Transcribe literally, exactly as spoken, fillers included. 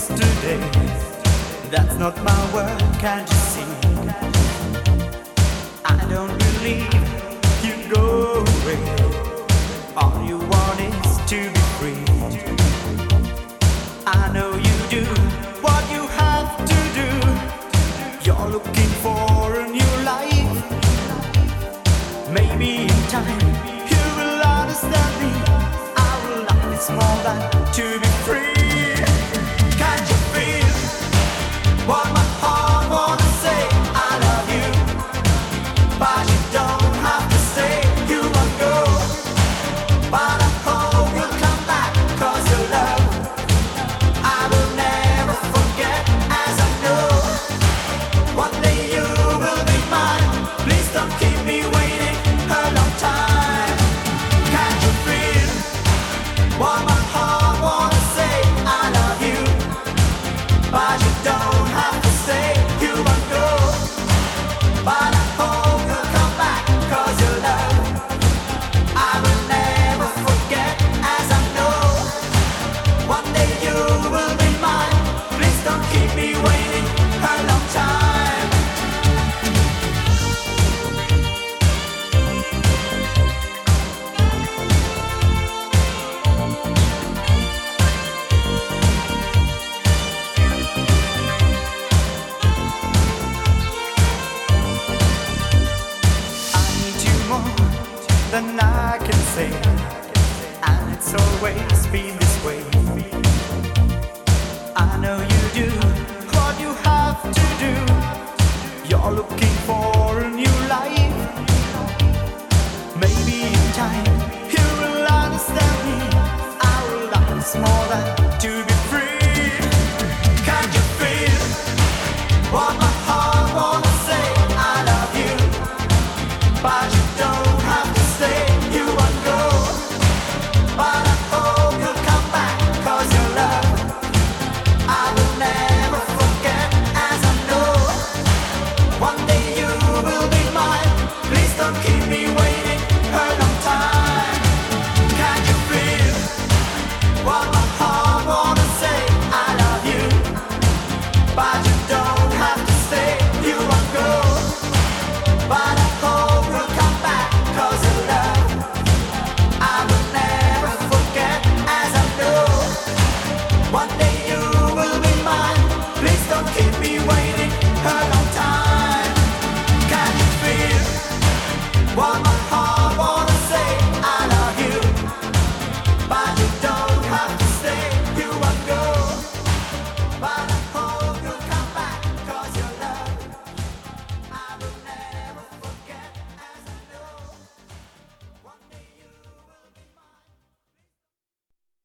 yesterday. That's not my word, can't you see? I don't believe you go away. All you want is to be free. I know you do what you have to do. You're looking for a new life. Maybe in time you will understand me. Our life is more than to be free. Can't you feel what my heart wanna say? I love you, but you don't have to stay. You won't go, but I hope you'll come back. 'Cause your love I will never forget. As I know one day you will be mine. Please don't keep me waiting a long time. Can't you feel what my heart wanna say? I love you, but you don't have to stay. You won't go, but I hope you'll come back. 'Cause your love I will never forget. As I know one day you will be mine. Please don't keep me waiting a long time. I need you more than I can say, and it's always been this way. I know you do what you have to do. You're looking for a new life.